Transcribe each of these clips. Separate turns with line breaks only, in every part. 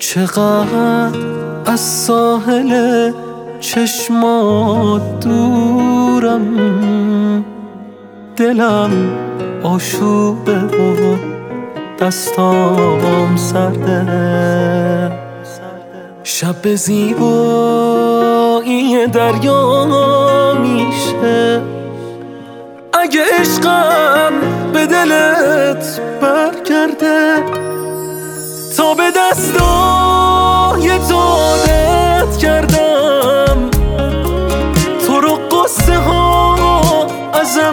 چقدر از ساحل چشمات دورم، دلم آشوبه و دستام سرده. شب به زیبایی دریا میشه اگه عشقم به دلت برگرده. تا به دستای تو عادت کردم، تو رو قصه ها ازم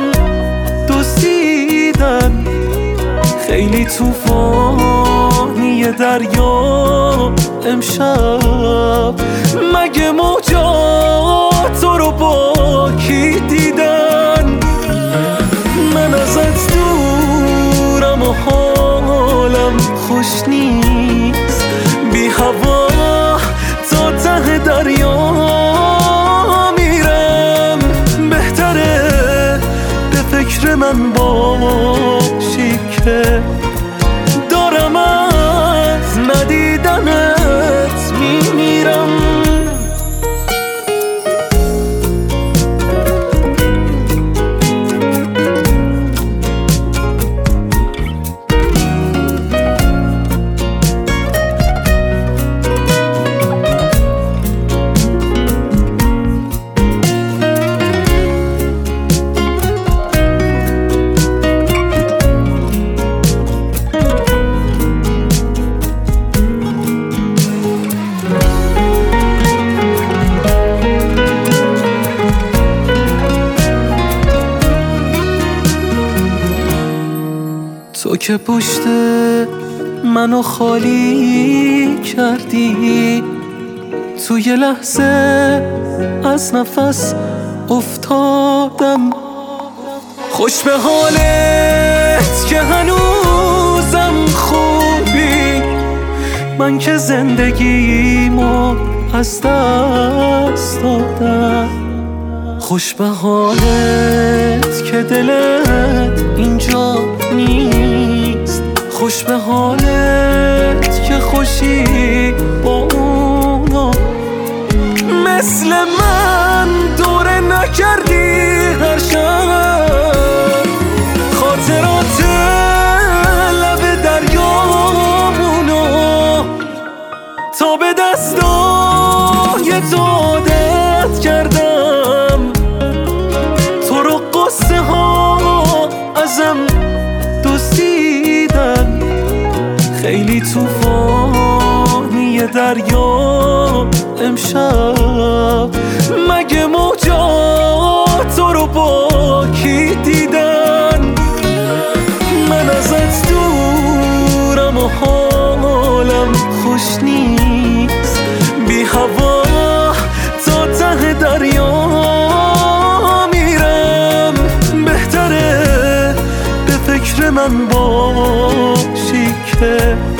دزدیدن. خیلی طوفانی دریا امشب، مگه موجات تو رو با کی دیدن؟ من ازت دورم و حالم خوش نیست، بی هوا تا ته دریا میرم. بهتره به فکر من باشی که دارم از ندیدنت میمیرم. تو که پشت منو خالی کردی، تو یه لحظه از نفس افتادم. خوش به حالت که هنوزم خوبی، من که زندگیمو از دست دادم. خوش به حالت که دلت اینجا نیست، خوش به حالت که خوشی با اونا. مثل من دوره نکردی هر شب، خاطرات لب دریامونو. تا به دستای تو عادت کردم، تو رو قصه ها ازم دزدیدن. خیلی طوفانی دریا امشب، مگه موجات تو رو با کی دیدن؟ من ازت دورم و حالم خوش نیست، بی هوا تا ته دریا میرم. بهتره به فکر من باشی که